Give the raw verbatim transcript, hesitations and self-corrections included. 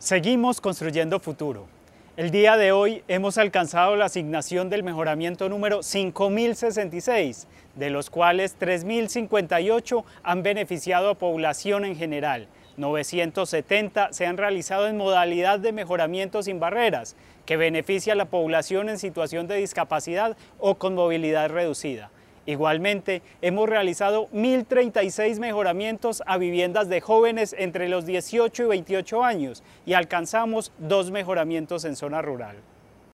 Seguimos construyendo futuro. El día de hoy hemos alcanzado la asignación del mejoramiento número cinco mil sesenta y seis, de los cuales tres mil cincuenta y ocho han beneficiado a población en general. novecientos setenta se han realizado en modalidad de mejoramiento sin barreras, que beneficia a la población en situación de discapacidad o con movilidad reducida. Igualmente, hemos realizado mil treinta y seis mejoramientos a viviendas de jóvenes entre los dieciocho y veintiocho años y alcanzamos dos mejoramientos en zona rural.